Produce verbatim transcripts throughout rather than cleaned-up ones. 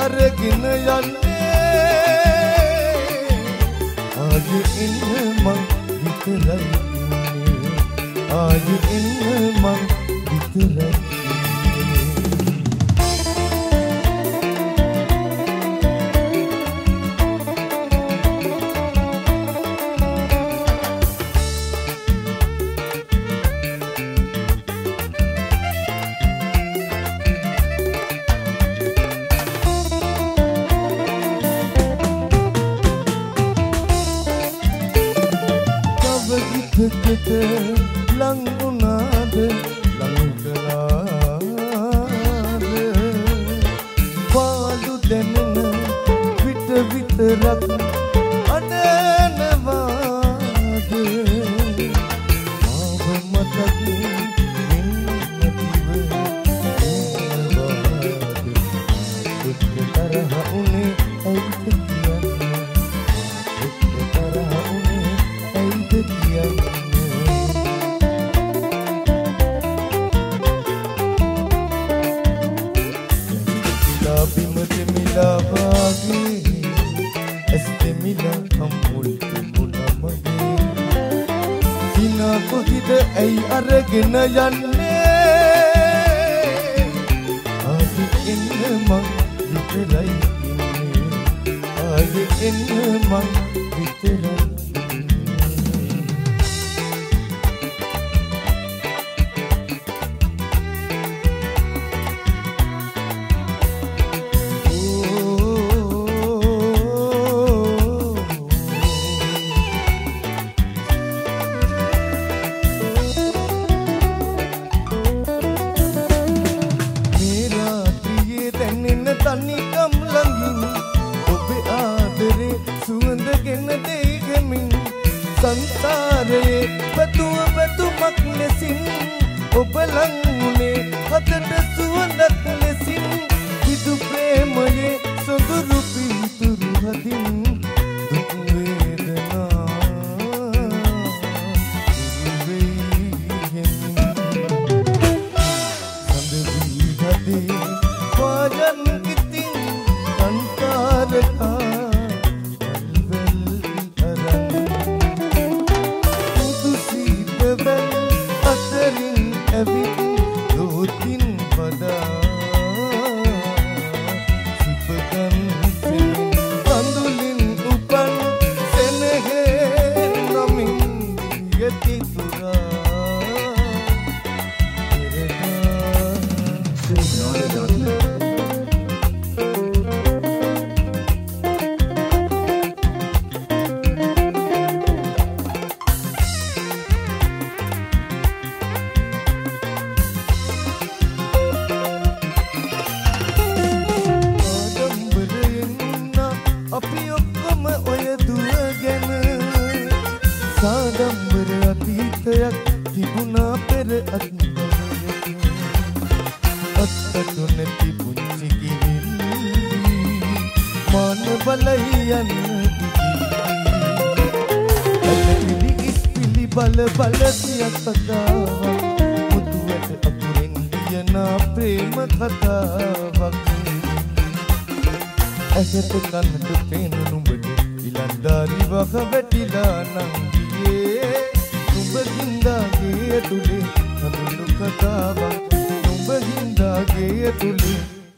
අරගෙන යන්නේ ආය ඉන්න මං විතරයි ඉන්නේ ආය ඉන්න මං විතරයි කට ලං වුණාද ලං කළාද පාළු දැනෙන විට විතරක් අඩනවාද ආව මතකින් වෙන්නතිව එනවාද එක්ක තරහ උනේ ඇයිද කියන්නේ එක්ක තරහ උනේ ඇයිද කියන්නේ Lagi estemila amul mulamage Sina ko hida ai aragena yanne Aaj inna mang viterai inne Aaj inna mang viterai තනිකම් ළඟින් ඔබේ ආදරේ සුවඳ ගෙන දෙයිගමින් සංසාරයේ බතුව බතුමක් ලෙසින් ඔබ ලං වුණේ හදට සුවඳක් ලෙසින් විදු ප්‍රේමයේ සොඳුරු පිහිතුරු හදින් දුක් වේදනා සඳ වී හදේ පායන් සාඩම්බර අතීතයක් තිබුණා පෙර අත්දැකීම් අත්තට නැති පුංචි කිවිලි මන බලයි යන්න දිවි ඉස්පිලි බල බල සියතකාවක් මුතුවට අතුරෙන් කියන ප්‍රේම කතාවක් ඇසට කනට පේන නුඹට ඉලන්දාරි වහ වැටිලා නම් නුඹ හින්දාගේ ඇතුලේ හඳුණු කතාවක් නුඹ හින්දාගේ ඇතුලේ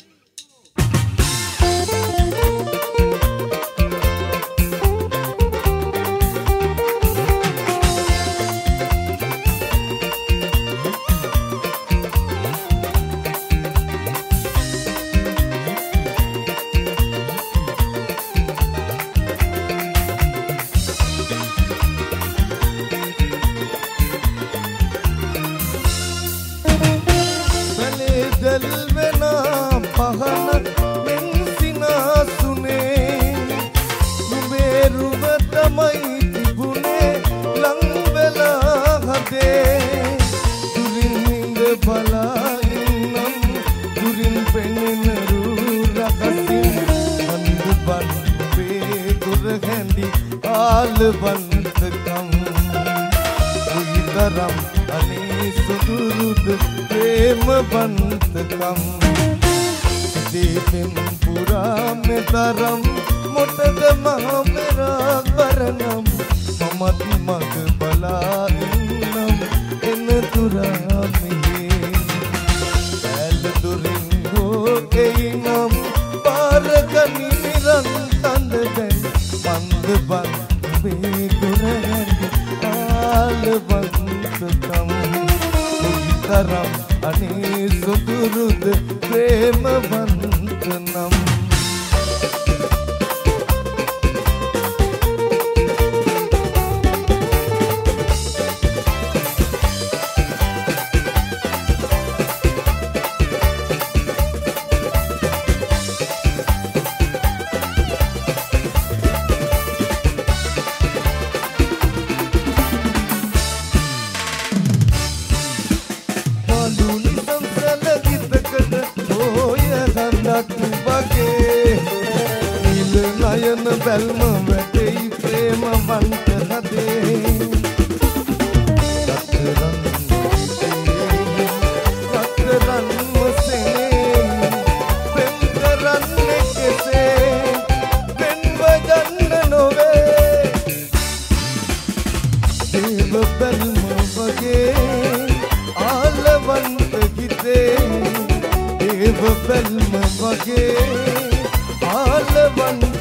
Delvena pahanak men sinasune nuberuwa tamai tibune lang vela hade durin ninda bala innam durin penneru rakasin and ban be gur handi alvantakam uidaram ani sudurud prema bantakam හිතේ පුරා මෙතරම් මොටද මහ මෙරක් බරනම් මමත් මග බලා ඉන්නම් එන තුරා මෙහි ඇල දුරින් හෝ එයිනම් පාරකනි නිරන්තන්ද දැන් මන්ද බන් මේ දුරහැරි ආලවන්තකම් තරම් අනේ සුදුරුද ප්‍රේමවන්තනම් බැල්ම වැටෙයි ප්‍රේමවන්ත හදේ රත්තරන් රත්තරන් මොසනේ පෙම් කරන්නේ කෙසේ පෙන්ව ගන්න නොවේ දේව බැල්ම වගේ ආලවන්ත ගිතේ දේව බැල්ම වගේ ආලවන්ත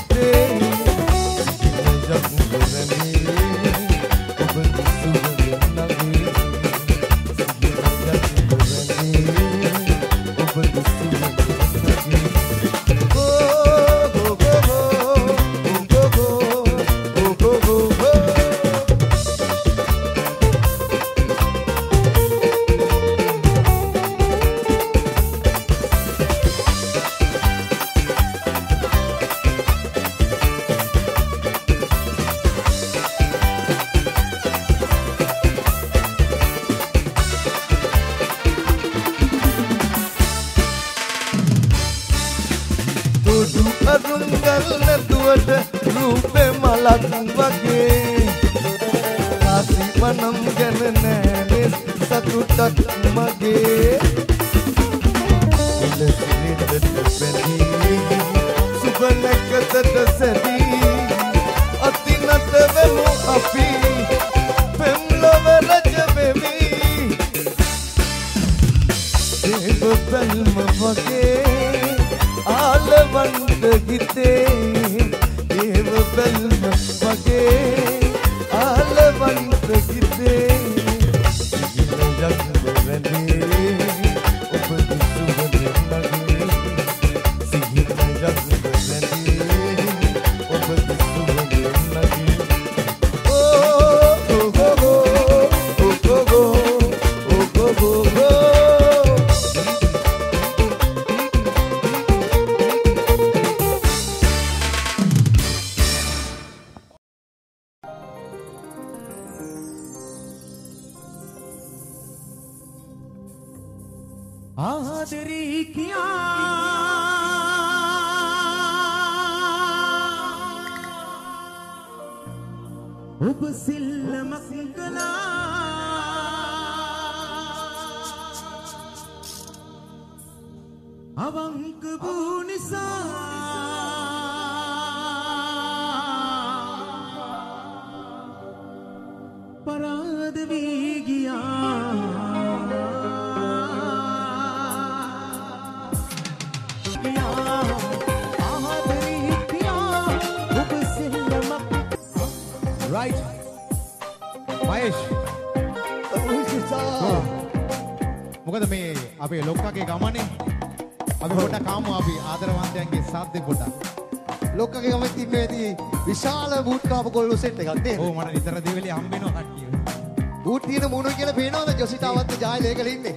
සෙට් එකක් නේද? ඔව් මට නිතර දෙවිලි හම්බ වෙනවා කට්ටිය. බූට් තියෙන මුණු කියලා පේනවද ජොසිතාවත් ජායලේකල ඉන්නේ?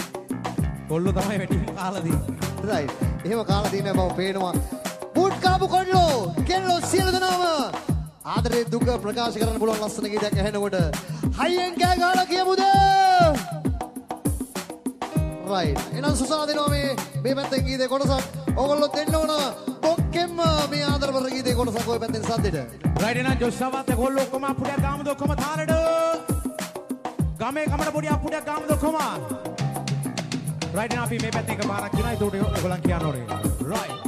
කොල්ලෝ තමයි වැටිම කාලා දෙන්නේ. රයිට්. එහෙම කාලා දින බව පේනවා. බූට් කාපු කොල්ලෝ කෙල්ලෝ සියලු දෙනාම ආදරේ දුක ප්‍රකාශ කරන්න පුළුවන් ලස්සන ගීතයක් ඇහෙනකොට හයියෙන් කෑ ගහලා කියමුද? රයිට්. එහෙනම් සුසාන දෙනවා මේ මේ පැත්තෙන් ගීතේ කොටසක්. ඕගොල්ලෝ දෙන්න ඕන ඔක්කෙම මේ ආදරවර ගීතේ කොටසක් ඔය පැත්තෙන් සද්දෙට. රයිට් එහෙනම් ජොස්සවත් කොල්ලෝ ඔක්කොම අපුඩයක් ගාමුද ඔක්කොම තාරඩ. ගමේ කමඩ පොඩි අපුඩයක් ගාමුද ඔක්කොම. right now අපි මේ පැත්තේ එකපාරක් කියනවා ඒකට ඔයගොල්ලන් කියන්න ඕනේ right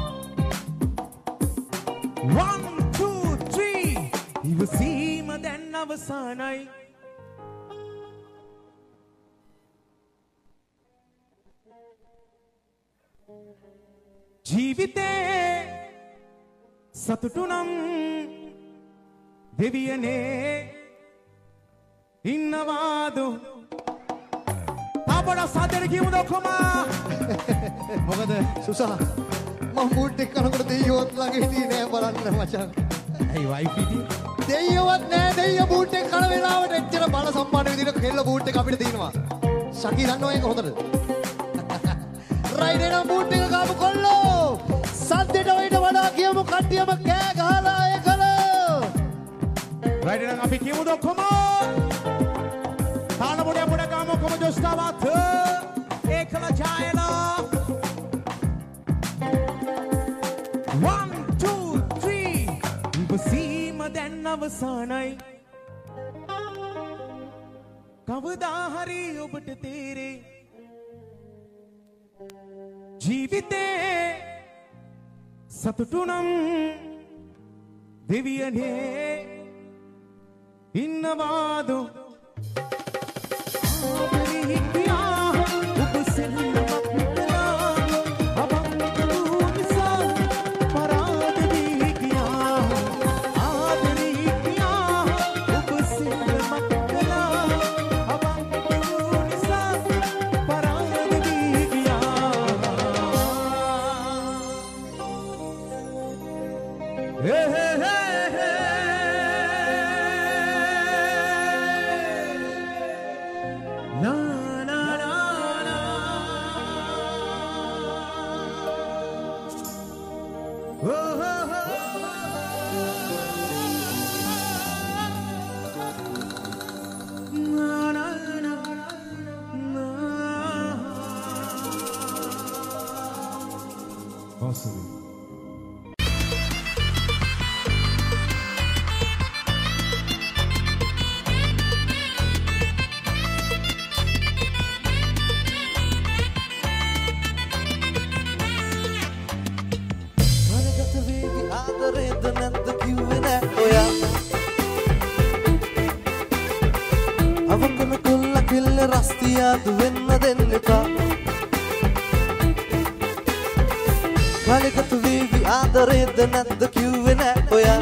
one two three ඉවසීම දැන් අවසానයි ජීවිතේ සතුටු නම් දෙවියනේ ඉන්නවාදු අපඩ සාදර කියමුද ඔක්කොම මොකද සුසා මම බූට් එක කරනකොට දෙයියොත් ළඟ හිටියේ නෑ බලන්න මචං ඇයි වයිෆ් හිටියේ දෙයියොත් නෑ දෙයියෝ බූට් එක කරන වෙලාවට එච්චර බල සම්පන්න විදිහට කෙල්ල බූට් එක අපිට දිනනවා ශකී දන්නවා ඒක හොඳට රයිඩ් එනම් බූට් එක ගාපු කොල්ලෝ සද්දෙට වයිට වඩා කියමු කට්ටියම කෑ ගහලා ඒකල රයිඩ් එනම් අපි කියමුද ඔක්කොම තාන පොඩේ පොඩේ ගාමු ඔක්කොම ජොස්තාවත් ඒකල ජායලා one two three ඉවසීම දැන් අවසానයි කවදා හරි ඔබට තේරේ ජීවිතේ සතුටු නම් දෙවියනේ ඉන්නවාදු ආදරේ හිටියා ඔබ සෙල්ලමක් විතලා අපංකු නිසා පරාද වී ගියා ආදරේ හිටියා ඔබ සෙල්ලමක් විතලා අපංකු නිසා පරාද වී ගියා hey hey hey na na na na oh, oh, oh. Na, na, na, na. Awesome. ආදරේද නැද්ද කිව්වේ නෑ ඔයා අවකම කොල්ල කිල්ල රස්තියාදු වෙන්න දෙන්න එපා කාලෙකට වේවි ආදරේද නැද්ද කිව්වේ නෑ ඔයා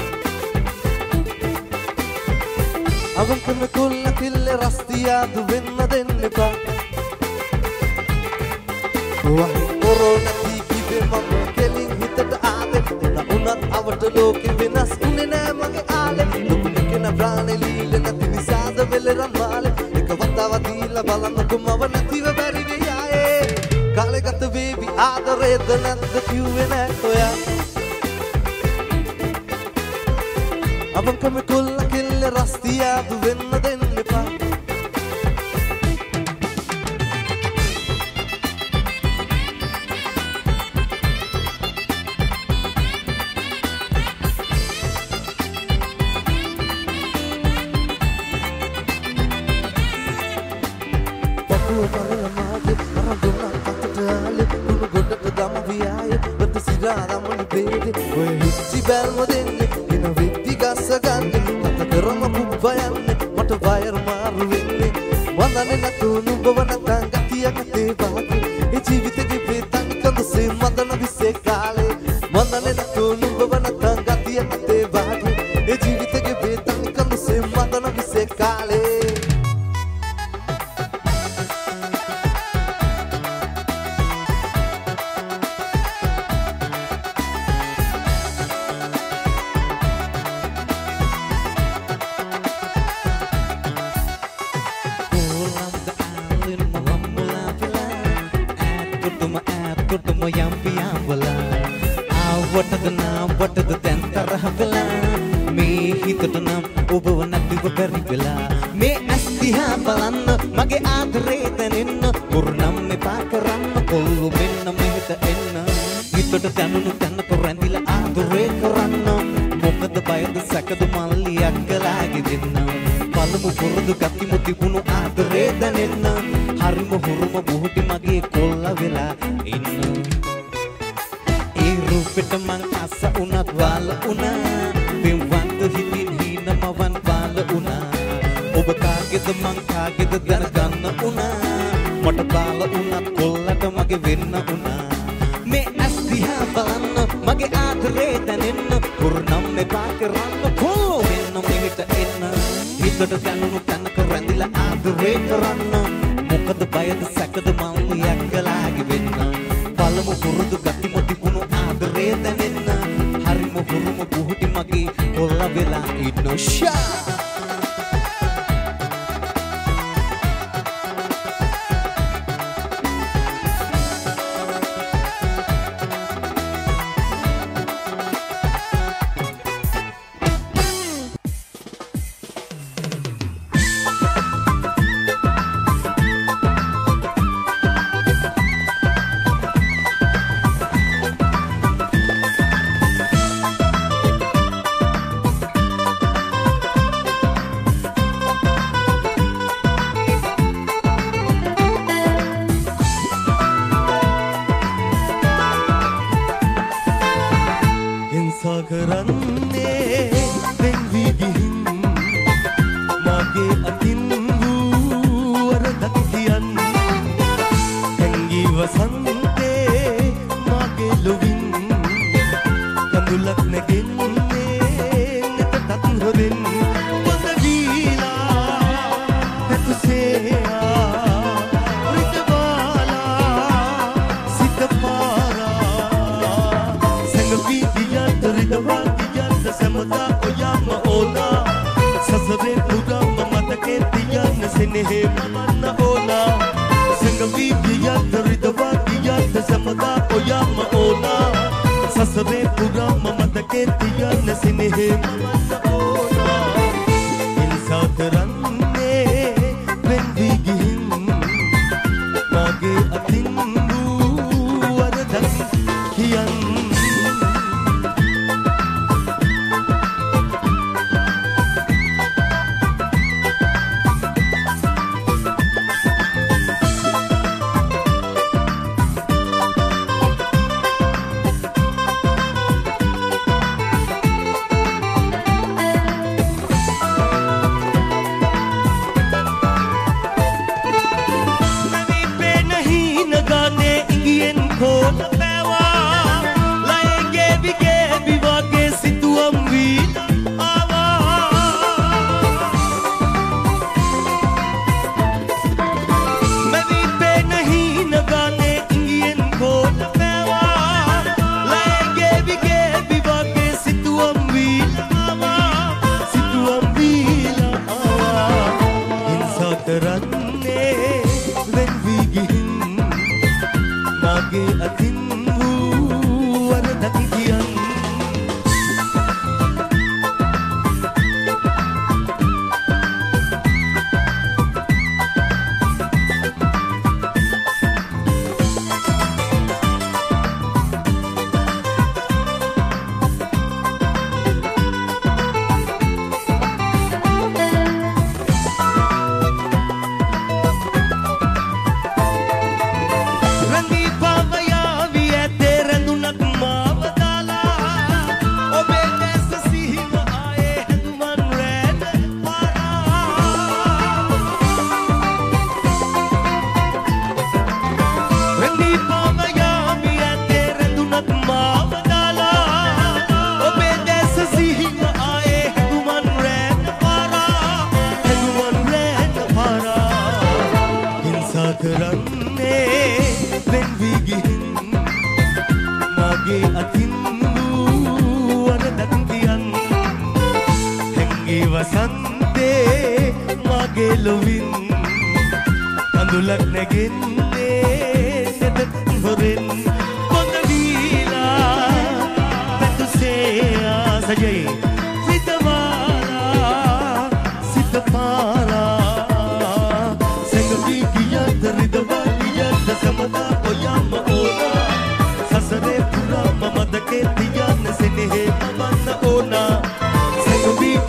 අවකම කොල්ල කිල්ල රස්තියාදු වෙන්න දෙන්න එපා වහි කොරෝනා කිව්වේ මම කෙලින් හිතට උනත් අවට ලෝකෙ වෙනස් උනේ නෑ මගේ ආලේ ලොකු කෙන ප්‍රාණේ ලීල නැති නිසාද වෙල රම්මාලේ එක වතාවක් දීලා බලන්නකො මව නැතිව බැරි වෙයි ආයේ කාලේ ගත වේවි ආදරේද නැද්ද කිව්වේ නෑ ඔයා අවංකම කොල්ල කෙල්ල රස්තියාදු වෙන්න දෙන්න එපා බැල්ම දෙන්නේ එන විත්ති ගස්ස ගන්න මත කරම පුබ්බයන්නේ මට වයර් මාරු වෙන්නේ වඳන්නේ නැතු නුඹව නැතන් ගතියක් තේ බාගේ ඒ ජීවිතේ පෙතන් කඳුසේ මදන විසේ කාලේ වඳන්නේ නැතු නුඹව නැතන් ගතියක් තේ බාගේ ඒ ජීවිතේ පෙතන් කඳුසේ මදන විසේ කාලේ වටද දැන් තරහ වෙලා මේ හිතට නම් ඔබව නැතිව බැරි වෙලා මේ ඇස් දිහා බලන්න මගේ ආදරේ දැනෙන්න පුරනම් මෙපා කරන්න කොල්ලු මෙන්න මෙහෙට එන්න හිතට දැනුණු තැනක රැඳිලා ආදරේ කරන්න මොකද බයද සැකද මල්ලියක් ගලාගේ දෙන්න පළමු පුරුදු ගතිමු තිබුණු ආදරේ දැනෙන්න හරිම හුරුම බුහුටි මගේ කොල්ල වෙලා ඉන්න ඒ රූපෙට මං අස්ස උනත් වාල උනා පෙම්වන්ත හිතින් හීනමවන් වාල උනා ඔබ කාගේද මං කාගේද දැනගන්න උනා මට බාල උනත් කොල්ලට මගේ වෙන්න උනා මේ ඇස් දිහා බලන්න මගේ ආදරේ දැනෙන්න පුරනම් මෙපා කරන්න කොල්ලෝ වෙන්න මෙහෙට එන්න හිතට දැනුණු තැනක රැඳිලා ආදරේ කරන්න මොකද බයද සැකද මම යක්කලාගේ වෙන්න පළමු පුරුදු ගති මොතිපුණු ආදරේ දැනෙන්න හරිම හුරුම බුහුටි මගේ කොල්ල වෙලා ඉන්න ෂා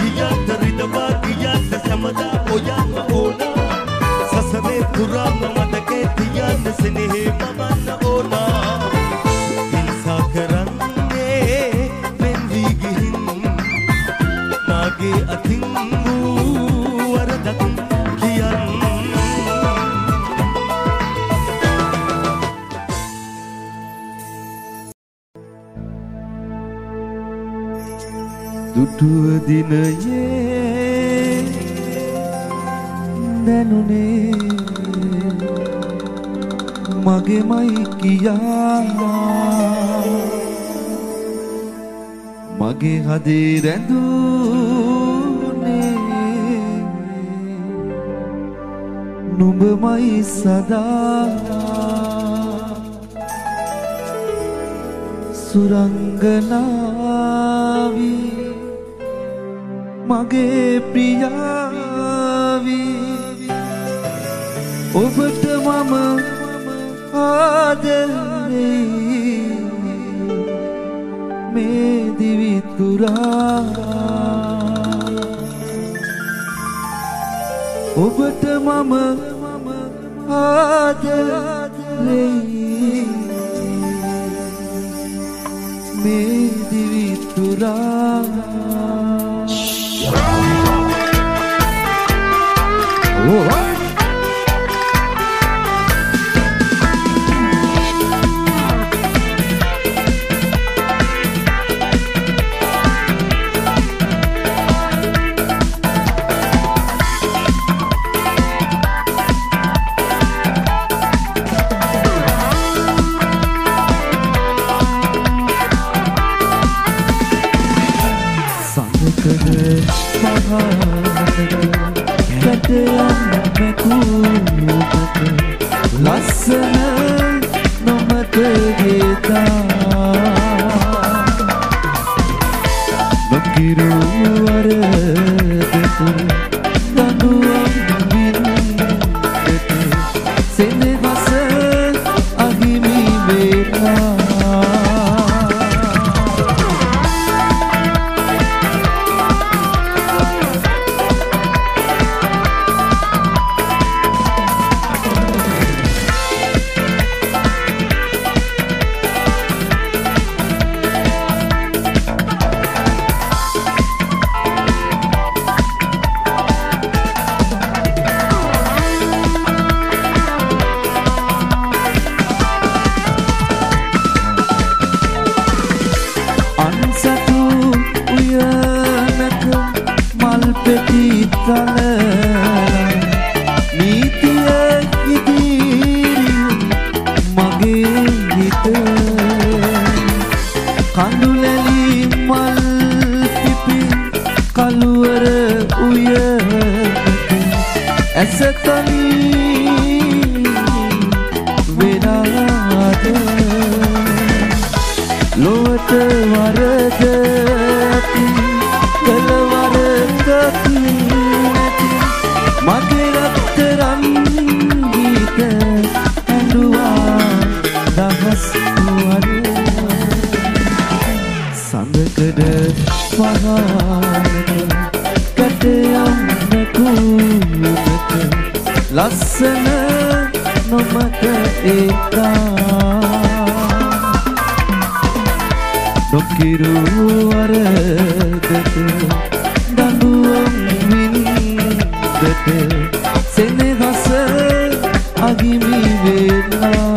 Pura mama දුටුව දිනයේ දැනුනේ මගේමයි කියා මගේ හදේ රැඳුනේ නුඹමයි සදා සුරංගනාවි මගේ ප්‍රියාවි ඔබට මම ආදරේ මේ දිවි තුරා ඔබට මම ආදරේ මේ දිවි තුරා oh. ලස්සන නොමත ගේතා නොකිරු වරදට දඬුවම් වින්දට සෙනෙහස අහිමි වේලා ලස්සන නොමත ඒකා නොකිරු වරදට දඬුවම් වින්දට සෙනෙහස අහිමි වෙලා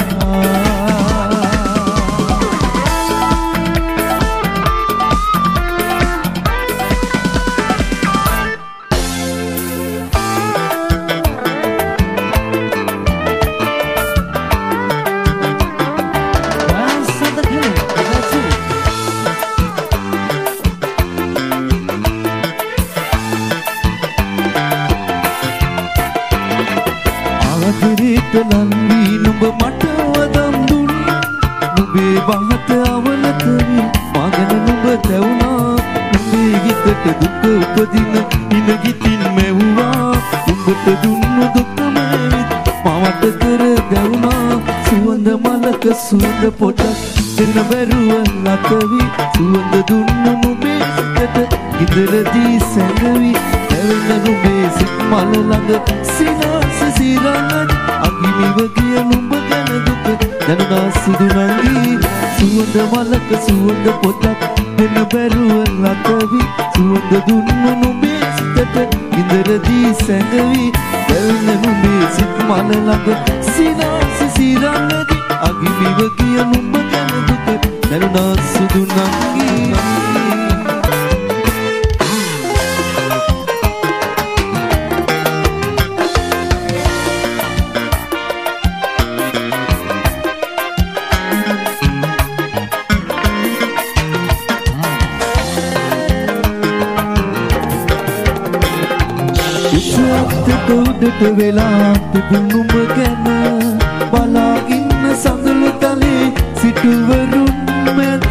සුවඳ පොටක් දෙන්න බැරුව ලතවි සුවඳ දුන්නු නුඹේ සිතට ඉදලදී සැඟවි ඇවෙන නුඹේ සිත් මල ළඟ සිනාස සිරංගත් අගිමිව ගිය නුඹ ගැන දුක දැනුණා සුදු නංගි සුවඳ මලක සුවඳ පොටක් දෙන්න බැරුව ලතවි සුවඳ දුන්නු නුඹේ සිතට ඉදලදී සැඟවි ඇවෙන නුඹේ සිත් මල ළඟ සිනාස සිරංගත් අගිමිව ගිය නුඹ ගැන දුක දැනුණා සුදු නංගි අත උඩට වෙලා තිබුණුම ගැන බලා ඉන්න සඳලු තලේ සිටුවරුන් මැද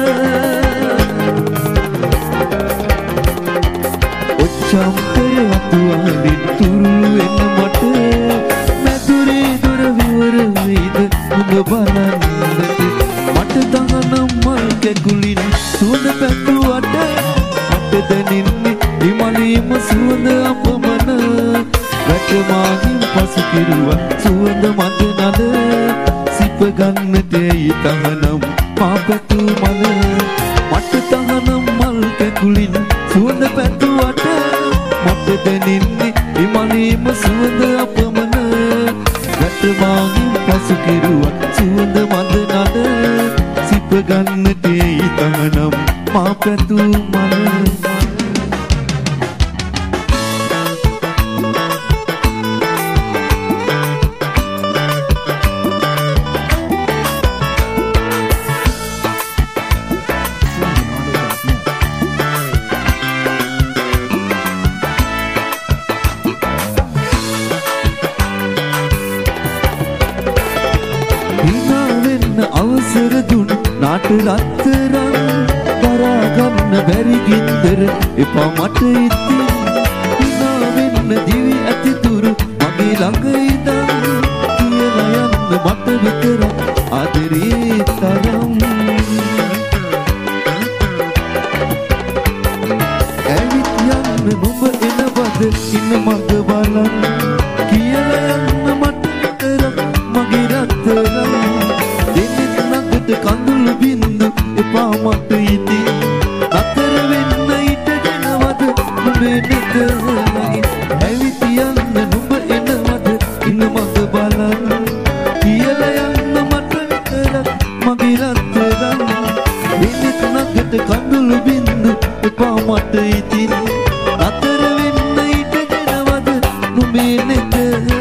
ඔච්චම්පය අතුවලින් තුරු එන මට මැදුරේ දොර විවර වේද නුඹ බලන්නට මට තහනම් මල් කැකුලින් සුවඳ පැතුවට මට දැනෙන්නේ හිමලීම සුවඳ අපමණ වැටමාගින් පසු කිරුවා සුවඳ මද නද සිප ගන්නට ඒ තහනම් මා පැතු මල මට තහනම් මල් කැකුලින් සුවඳ පැතුවට මට දැනෙන්නේ හිමලීම සුවඳ අපමණ වැටමාගින් පසු කිරුවා සුවඳ මද නද සිප ගන්නට ඒ තහනම් මා පැතු මල අවසර දුන් නාට රත්තරන් දරා ගන්න බැරි ගින්දර එපා මට ඉතින් හිනා වෙන්න දිවි ඇතිතුරු මගේ ළඟ ඉඳන් කියලා යන්න මට විතරක් ආදරේ තරම් ඇවිත් යන්න නුඹ එන බද ඉන්න මග බලන්න කියලා යන්න මට විතරක් මගේ රත්තරන් කඳුළු බින්දු එපා මට ඉතින් අතර වෙන්න ඉටගෙනවද නුඹේ නෙතලගේ ඇවිත් යන්න නුඹ එනවද ඉන්න මග බලන්න කියලා යන්න මට විතරක් මගේ රත්තරන් වෙනෙත් නගට කඳුළු බින්දු එපා මට ඉතින් අතර වෙන්න ඉටගෙනවද නුඹේ නෙතලගේ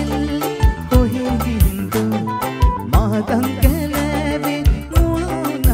Mahatan kelebe muana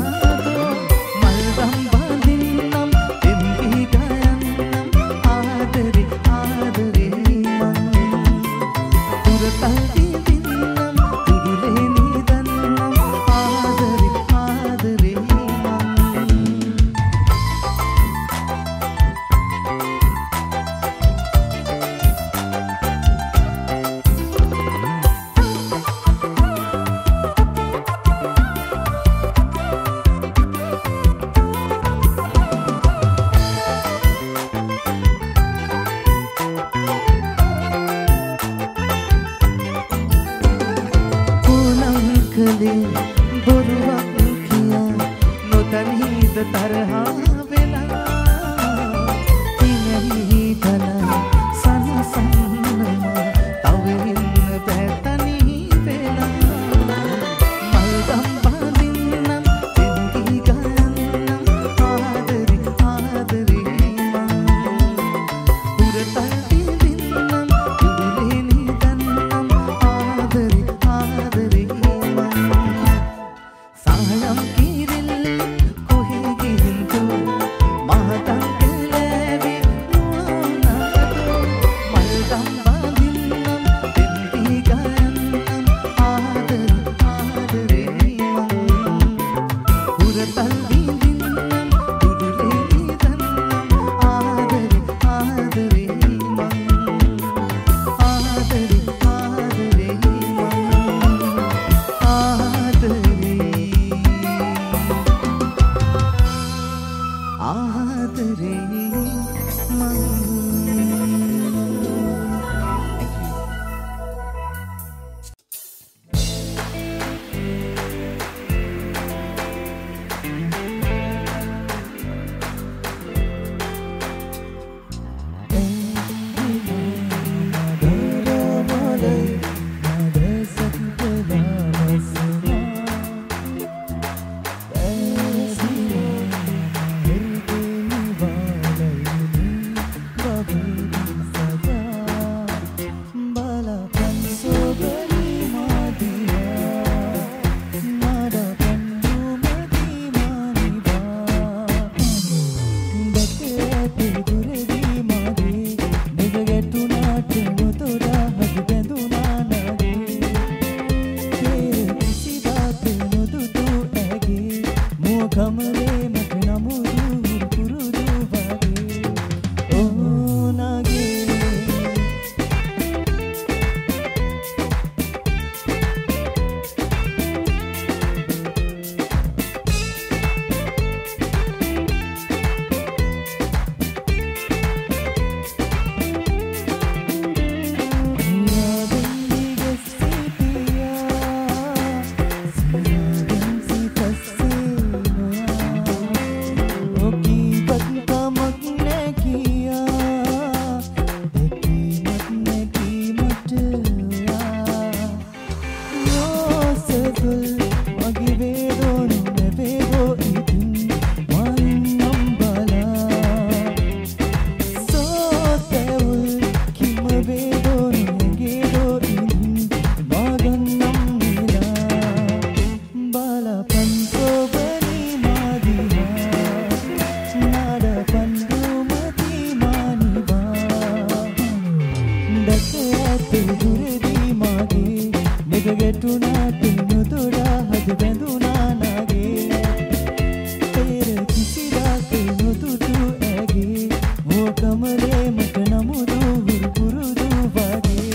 කමලේ මට නමුදු විරුපුරුදු වගේ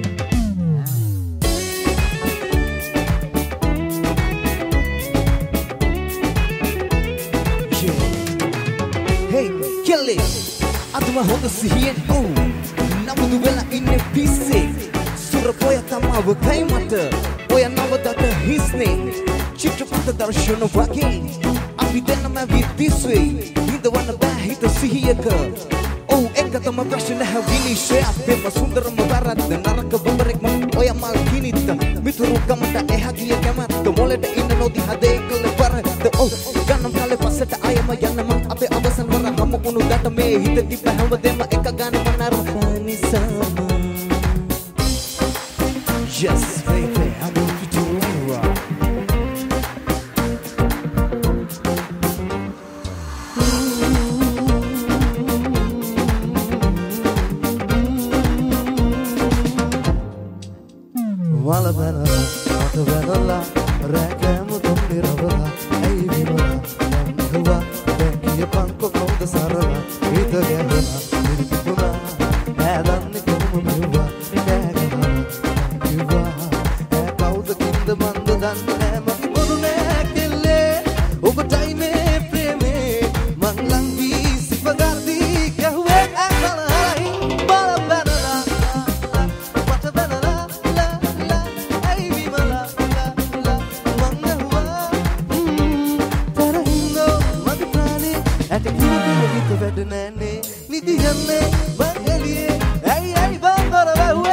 Hey, kill it. Aduma honda sihiyen oh. Namudu vela inne pisse. Surapoya tamawa kai mata. Oya nawadata hisne. Chitrapata darshana wage. Api denama vidiswe. Hindawana bahita sihiyaka. Oh, eka tama prashna havini share. Bema sundarama barada naraka bambarek ma. Oya malkinita. Mituru kamata ehagiya kamata. Moleta inna nodi hade kala parada. Oh, ganam kale pasata ayama yanama. Ape abasan wara hamu unu data me. Hita tipa hama dema eka gana manara. Pani sama. Yes, baby, I'm going to do it. Wala bana, wata bana la, rakamu tumbi rabala, ay bimala, namhuwa, bekiye panko kauda sarala, ita gana, irikuna, adan nikumu miwa, kagana, miwa, kauda kinda manda danema, urune kille, ubatai me preme, manglang visi pagati, kahuwe akalai, wala bana la, wata bana la. Nidiyanne bangaliye ay ay bangara bawe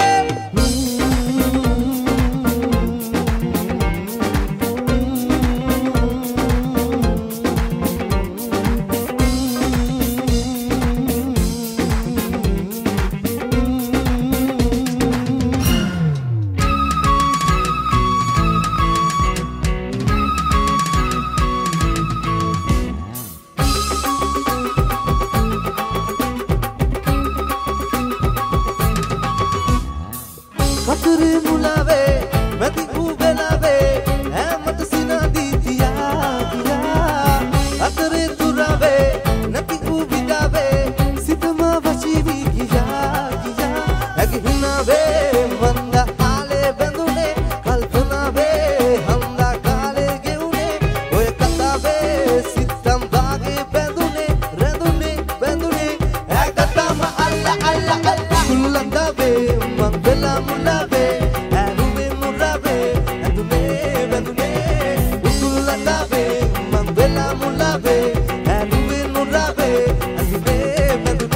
Mature mulave, mati ubelave, amat sina diya diya. Ature turave, nati ubidave, sitama vachivi kiya kiya. Agi hinave, manda ale bandune, kalpanave, handa kale geune. Oye katave, sitam bage bandune, redune bandune. Agatama alla alla alla. Kullandave, mangela mulave, anume mulave, anume anume. Kullandave, mangela mulave, anume mulave, anume anume.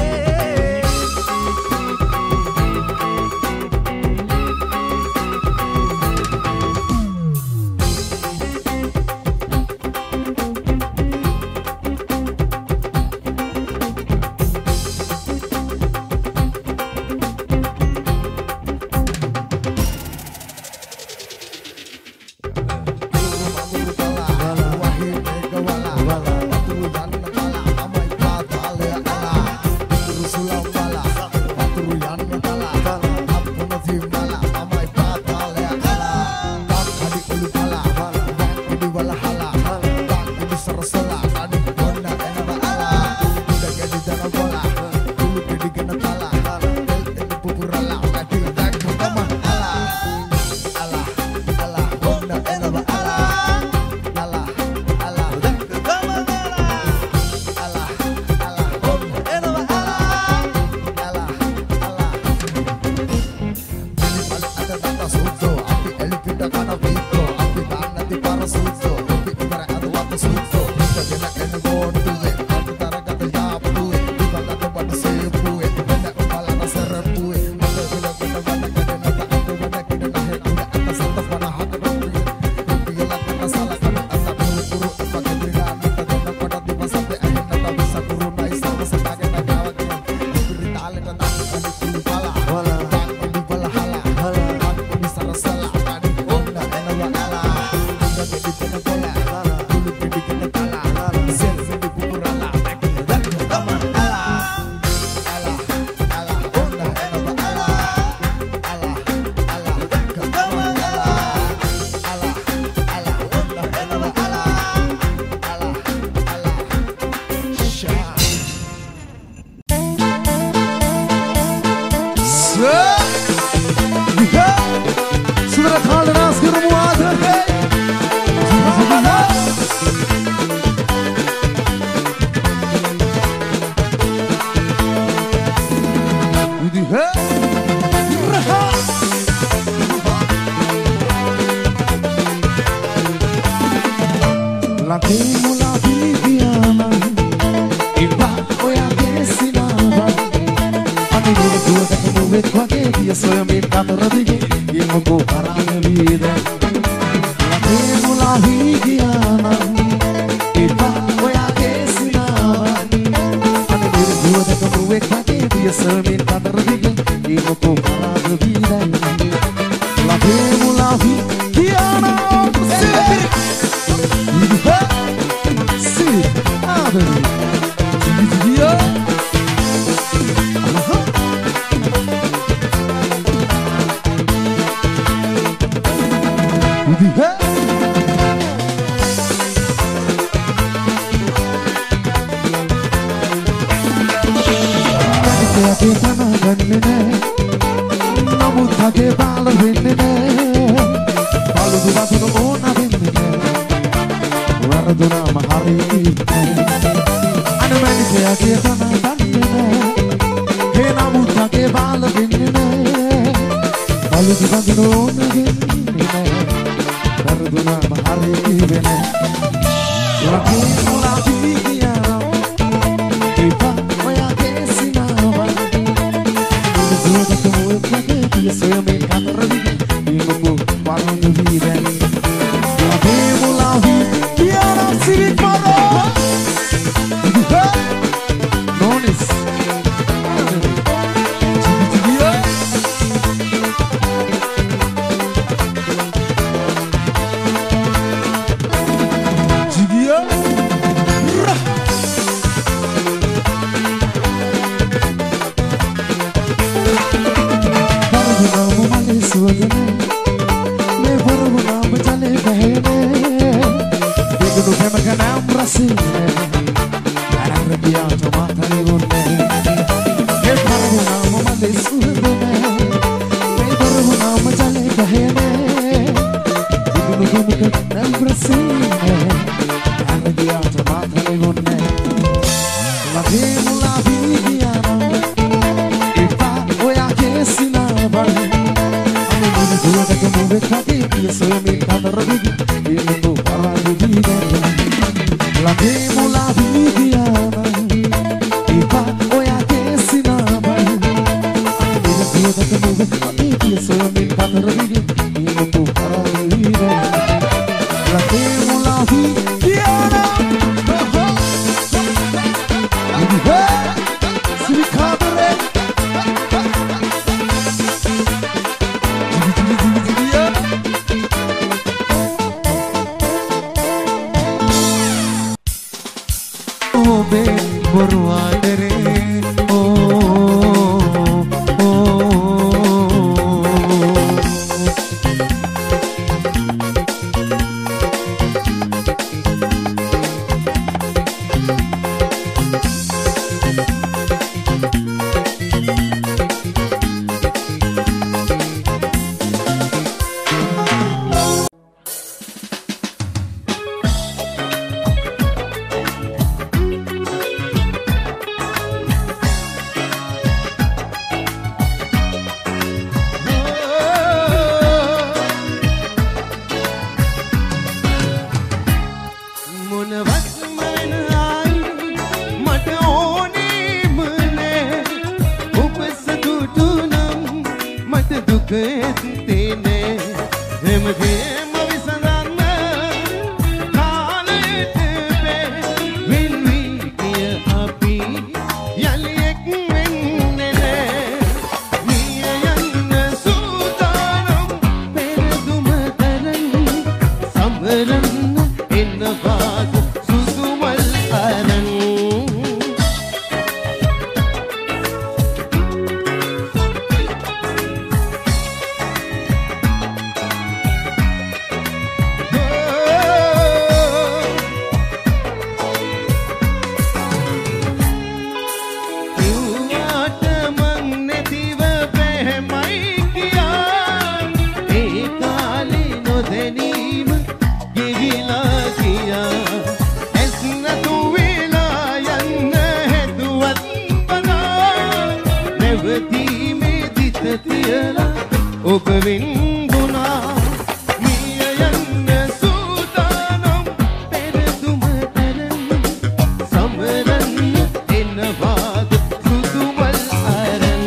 තියලා ඔබ වින්දුනා මිය යන්න සූදානම් පෙරදුම තරම් සමරන්න එනවාද සුදුමල් අරන්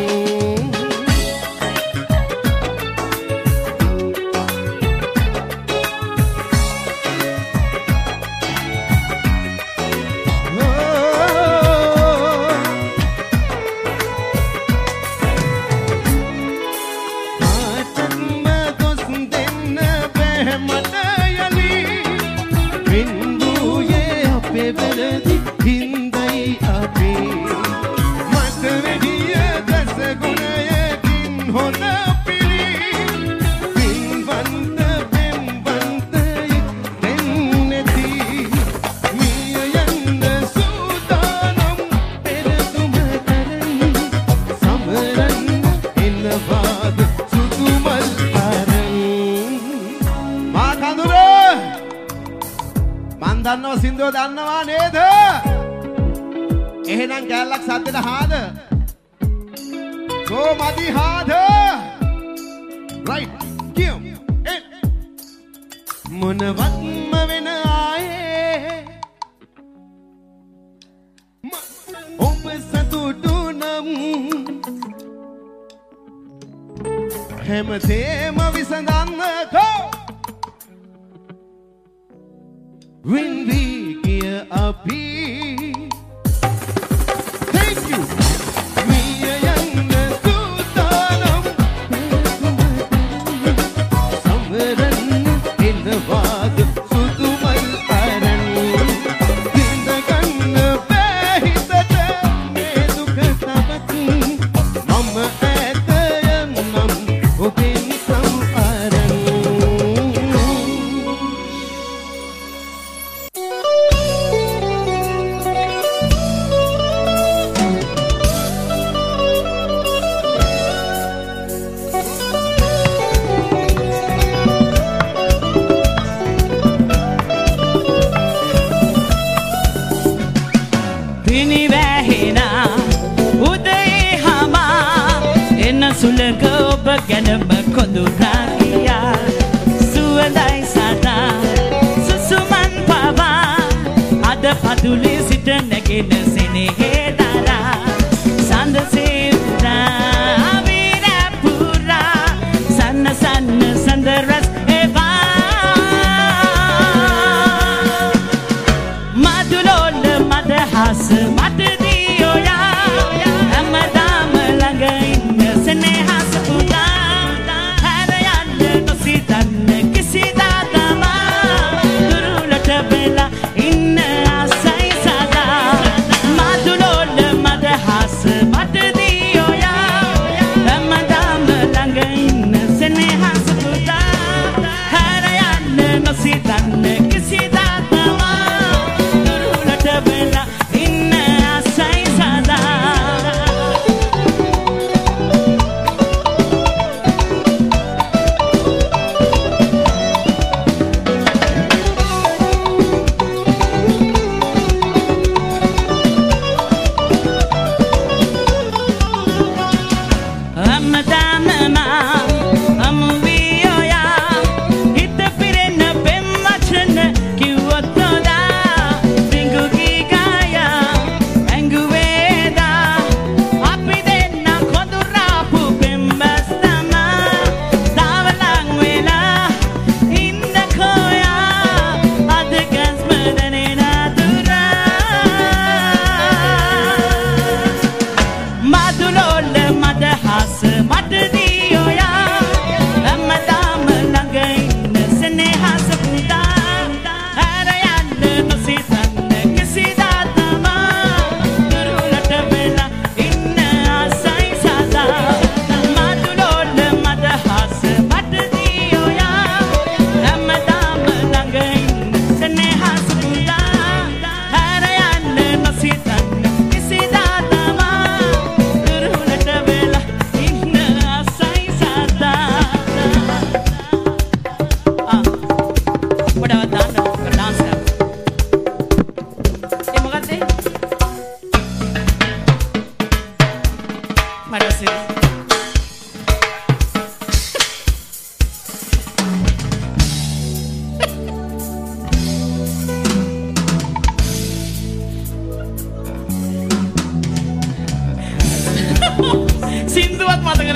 දන්නව සින්දුව දන්නවා නේද? එහෙනම් කැලලක් සද්දෙට හාද? කො මදි හාද? right කියමු. මොනවත්ම වෙන ආයේ ඔබ සතුටු නම් හැමතේම විසඳන්නකෝ when we get up here. Thank you. We are young and Sultanum. Somewhere in the water, Sudumal Aran. In the gun, Bahita, Medukatabat. Mama at the young mum, open some Aran. සුලක ඔබ ගැනම කොඳුනා ගියා සුවඳයි සදා සුසුමන් පවා අද පතුලේ සිට නැගෙන සෙනෙහේ දරා සඳසේ උදා විර පුරා සන්න සන්න සඳරස් එවා මදුලොල මදහස මට දියෝයා හැමදාම ළඟ Senehas puda, harayan no sidan kisida dama, durulat bela inna asai sada, madulol madhas mat diyo ya, ramadam langain senehas puda, harayan no sidan kisida dama, durulat bela inna asai sada.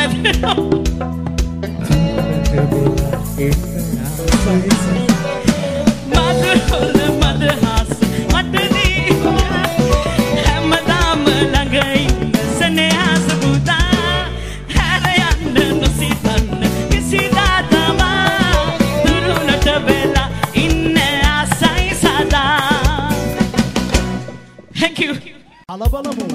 Thank you. Alabalamu.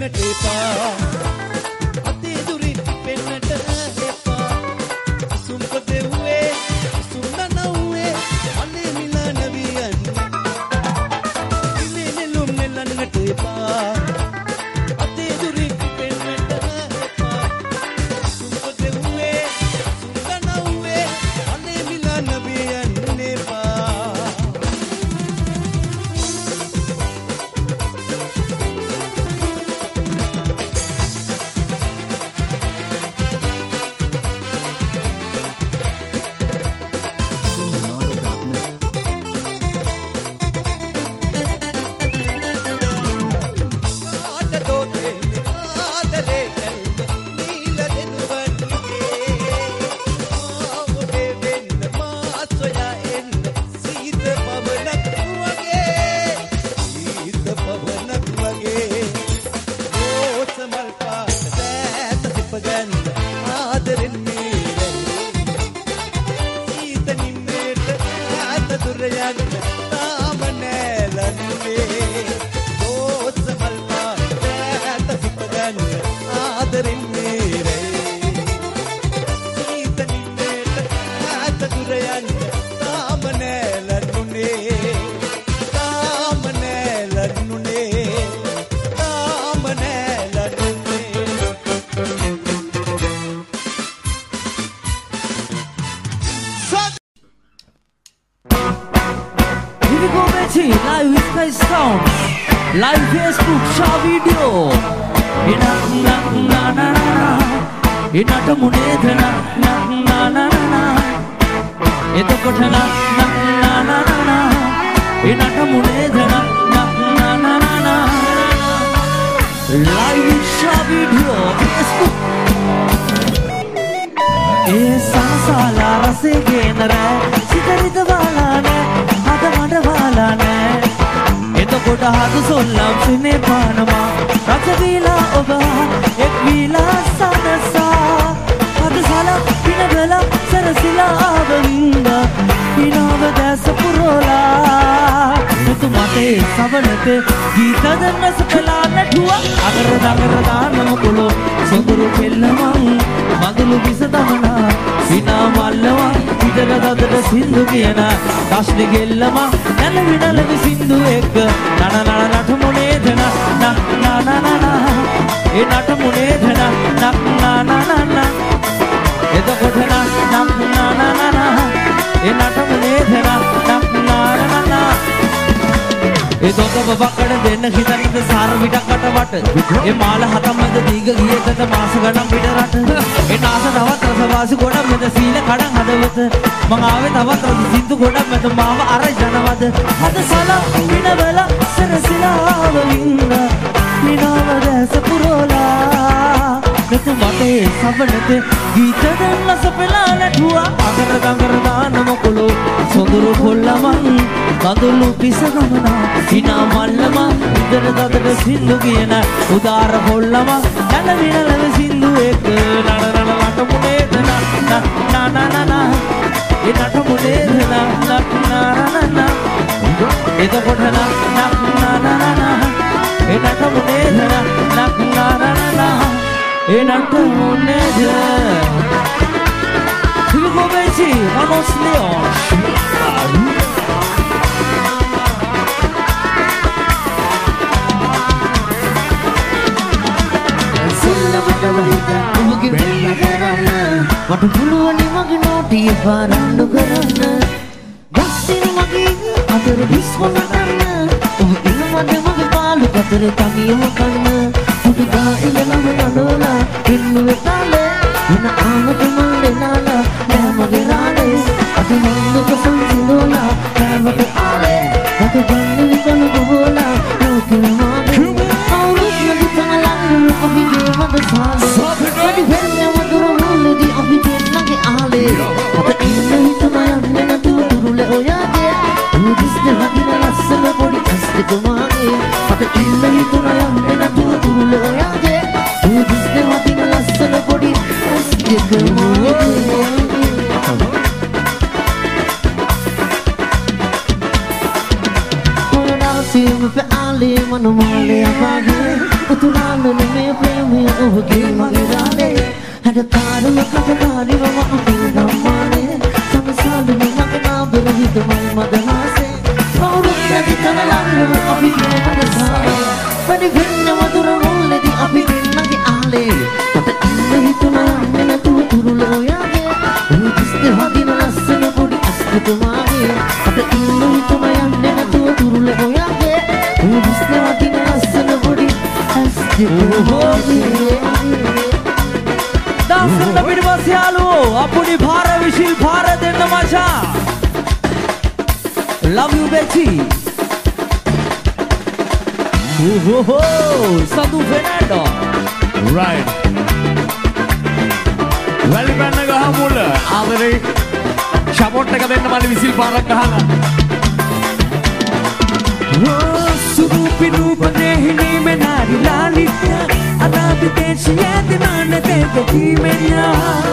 නිලන්නට එපා අතේ දුරින් පෙන්නට එපා සුම්පදෙව්වේ සුන්නනව්වේ අනේ මිලන වියන්නේ ඉලේ නෙළුම් නෙලන්නට එපා අතේ දුරින් පෙන්නට එපා සුම්පදෙව්වේ සුන්නනව්වේ අනේ මිලන වියන්නේ එපා Live with Sky Sound, live Facebook show video. Ina na na na na, ina to munedha na na na na na, eto kotha na na na na na, ina to munedha na na na na na, live show video Facebook. E sansala rase gendara, sitarita wala ne, hada mada wala ne. එතකොට හදු සොල්ලම් සිනේ පානවා රස වීලා ඔබ එක් වීලා සනසා හද සලා පිනබලා සරසිලා ආවින්ද පිනව දැස පුරෝලා මුතු මතේ සවනත ගීත දන්නස කලා නැටුවා අගර දගර දානම කොළො සොඳුරු පෙල්ලමන් මඳුළු විස දමනා විනා මල්ලවා විදර දදට සින්දු කියන දශ්ලි ගෙල්ලම නැලවි නැලවි සින්දු එක්ක නන නන නටමුනේ දන නක් නන නන ඒ නටමුනේ දන නක් නන නන එතකොට නක් නන නන ඒ නටමුනේ දන නක් නන නන ඒ දොතව වකඩ දෙන්න හිතන්නද සාර විඩකට වට ඒ මාල හතමද දීග ගියකට මාස ගණන් පිට රට ඒ නාස තවත් රසවාසි ගොඩක් මෙද සීල කඩන් හදවත මං ආවේ තවත් රස සින්දු ගොඩක් මෙද මාව අර ජනවද හද සලා විනවල සරසිලා ආවින්ද විනව දැස පුරෝලා මෙතු මතේ සවනත ගීත දෙන්නස පෙලා නැටුවා අගර ගඟර දානම කොළො සොඳුරු කොල්ලමන් කඳුළු පිස ගමනා හිනා මල්ලම ඉදර දදට සින්දු කියන උදාර කොල්ලම නැලවි නැලවි සින්දු එක්ක නන නන නටමුනේ දන නන නන ඒ නටමුනේ දන නන නන එතකොට නන නන නන ඒ නටමුනේ දන නන නන ඒ නටමුනේ ද Hugo Benji, Ramos Leon. මට පුළුවන් මගේ නෝටිය පාරන්න කරන්න ගස්සින මගේ අතර විශ්වම ගන්න ඔබ ඉන්නවද මගේ පාලු කතර තනියම කන්න පුදුදා ඉලලම නඩෝලා ඉන්නුවේ තාලේ වෙන ආමත මල්ලේ නාලා නෑ මගේ රාලේ අද මන්දුක සංසිඳෝලා නෑ මගේ ආලේ මට ගන්න විතන බොහෝලා ලෝකෙම මාගේ අවුරුත් මගේ තනලන්න අපි දේවද සාලේ වැඩි වෙන්නේ වතුර මුලදී අපි දෙන්නගේ ආලේ අද ඉන්න හිතම යන්නේ නැතුව දුරුලේ ඔයාගේ උදිස්ද වදින ලස්සන පොඩි ඇස් දෙක මාගේ අද ඉන්න හිතම යන්නේ නැතුව දුරුලේ ඔයාගේ උදිස්ද වදින ලස්සන පොඩි ඇස් දෙක මාගේ ඔයා නාසෙම පෑලේ මන මාලේ අපාගේ උතුරාලන මේ ප්‍රේමය ඔබගේ මගේ රාලේ හැඩ තාරම කටකාරි මම අපේ ගම්මානේ සමසාලන මගේ නාබර හිතමයි මදනාසේ කවුරුත් නැති තන ලන්නම අපි ප්‍රේමදසානේ වැඩි වෙන්න වතුර මුල්ලෙදි අපි දෙන්නගේ ආලේ මට ඉන්න හිතුන යන්නේ නැතුව තුරුල ඔයාගේ උදිස්නේ හදින ලස්සන පොඩි අස්තුමාගේ මට ඉන්න හිතුන යන්නේ නැතුව තුරුල ඔයාගේ උදිස්නේ හදින ලස්සන පොඩි අස්තුමාගේ දාසන්න පිටිපස්ස යාළුවෝ අපුඩි භාර විශිල් භාර දෙන්න මචා love you Betty Ohoho Sadu Fernando right වැලි පැන්න ගහ මුල ආදරේ ෂපෝට් එක දෙන්න මල්ලි විසිල් පාරක් ගහලා Surupi rupane hini menari lalita Adabi deshiya dimana tega dimenya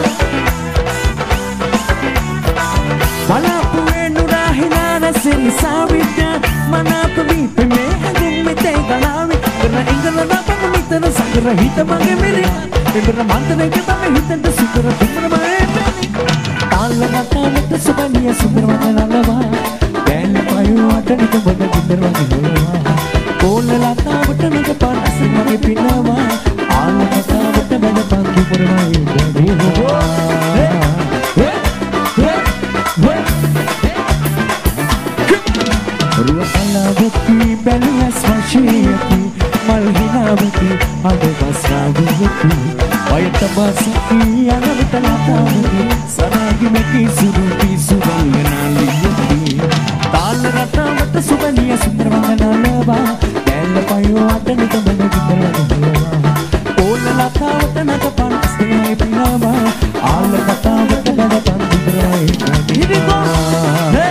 Malapu enura hinana seni savita Manapu vipe me hagum me tega lavi Karna ingala na pangu mitana sangra hita mange mere Membera mantana ke tame hitanta sukara tumra mae mene Tala natanata subaniya sundramana nalava Dela payu atani kumbada gindarwani holawa Kola latavata naga panasa mage pinawa Ala katavata bada panki purmai gadi hoa Ruwa kalavati beluas vashiyati Malhinavati adavasravati Vayata basati anavita latavati Saragi meki surupi suranganaliyati Tala ratavata subaniya sundaravangana Dela payu atani kumbada gindarwani holawa Kola latavata naga panasa mage pinawa Ala katavata bada panki purmai gadi hoa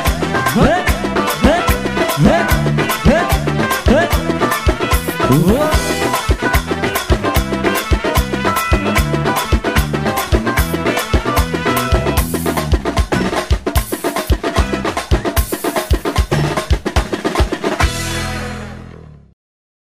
Hey! Hey! Hey! Hey! Hey!